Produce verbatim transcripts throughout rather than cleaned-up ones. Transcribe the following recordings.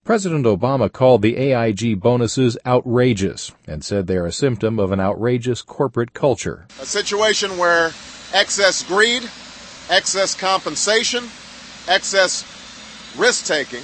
President Obama called the A I G bonuses outrageous and said they're a symptom of an outrageous corporate culture. A situation where excess greed, excess compensation, excess risk-taking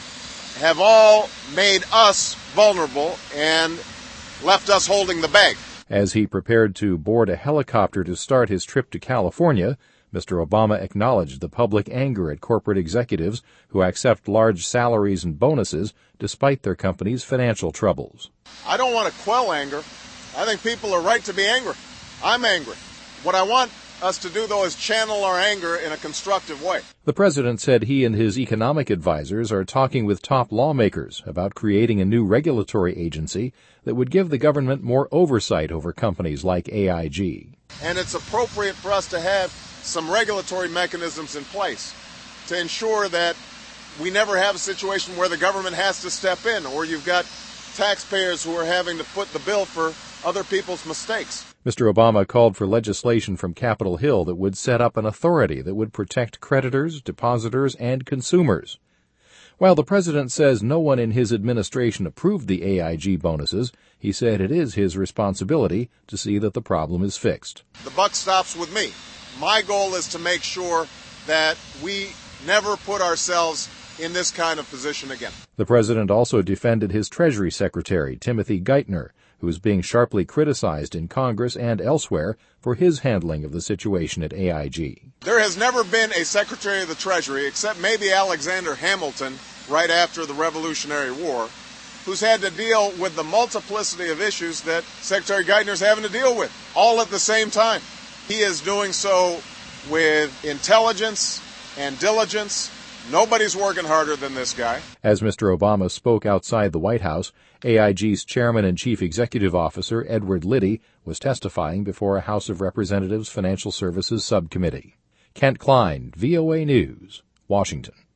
have all made us vulnerable and left us holding the bag. As he prepared to board a helicopter to start his trip to California, Mister Obama acknowledged the public anger at corporate executives who accept large salaries and bonuses despite their company's financial troubles. I don't want to quell anger. I think people are right to be angry. I'm angry. What I want us to do, though, is channel our anger in a constructive way. The president said he and his economic advisers are talking with top lawmakers about creating a new regulatory agency that would give the government more oversight over companies like A I G. And it's appropriate for us to have some regulatory mechanisms in place to ensure that we never have a situation where the government has to step in or you've got taxpayers who are having to foot the bill for other people's mistakes. Mister Obama called for legislation from Capitol Hill that would set up an authority that would protect creditors, depositors, and consumers. While the president says no one in his administration approved the A I G bonuses, he said it is his responsibility to see that the problem is fixed. The buck stops with me. My goal is to make sure that we never put ourselves in this kind of position again. The president also defended his Treasury Secretary, Timothy Geithner, who is being sharply criticized in Congress and elsewhere for his handling of the situation at A I G. There has never been a Secretary of the Treasury, except maybe Alexander Hamilton right after the Revolutionary War, who's had to deal with the multiplicity of issues that Secretary Geithner's having to deal with, all at the same time. He is doing so with intelligence and diligence. Nobody's working harder than this guy. As Mister Obama spoke outside the White House, A I G's chairman and chief executive officer, Edward Liddy, was testifying before a House of Representatives Financial Services Subcommittee. Kent Klein, V O A News, Washington.